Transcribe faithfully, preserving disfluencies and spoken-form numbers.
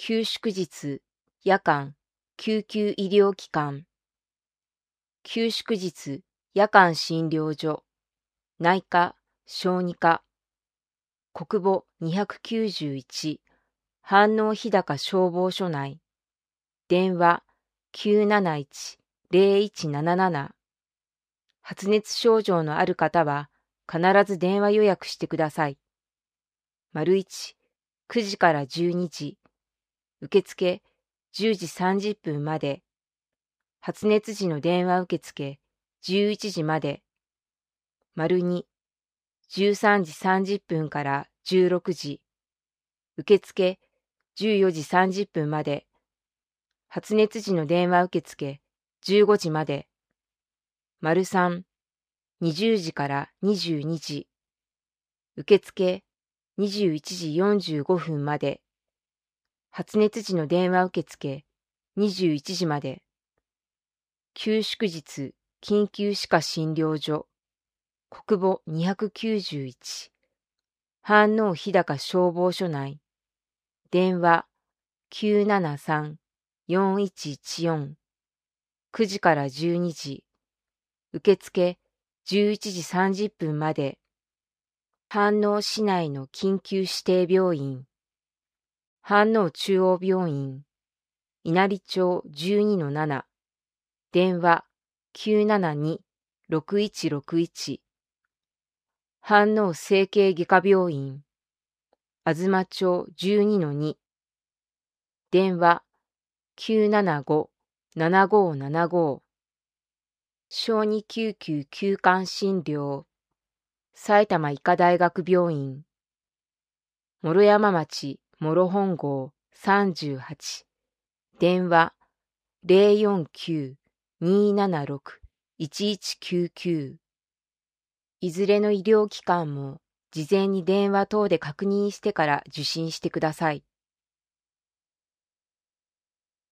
休祝日、夜間、救急医療機関。休祝日、夜間診療所、内科、小児科。国母にひゃくきゅうじゅういち、飯能日高消防署内。電話 きゅうなないち ゼロいちなななな。発熱症状のある方は必ず電話予約してください。丸いち、くじからじゅうにじ。受付じゅうじさんじゅっぷんまで。発熱時の電話受付じゅういちじまで。丸に、じゅうさんじさんじゅっぷんからじゅうろくじ。受付じゅうよじさんじゅっぷんまで。発熱時の電話受付じゅうごじまで。丸さん、にじゅうじからにじゅうにじ。受付にじゅういちじよんじゅうごふんまで。発熱時の電話受付にじゅういちじまで。休祝日緊急歯科診療所、国母にひゃくきゅうじゅういち、飯能日高消防署内。電話きゅうななさん よんいちいちよん。くじからじゅうにじ。受付じゅういちじさんじゅっぷんまで。飯能市内の緊急指定病院。飯能中央病院。稲荷町 じゅうにのなな。電話きゅうななに ろくいちろくいち。飯能整形外科病院。吾妻町 じゅうにのに。電話きゅうななご ななごななご。小児救急急患診療。埼玉医科大学病院。諸山町諸本郷さんじゅうはち。電話ゼロよんきゅう にーななろく いちいちきゅうきゅう。いずれの医療機関も事前に電話等で確認してから受診してください。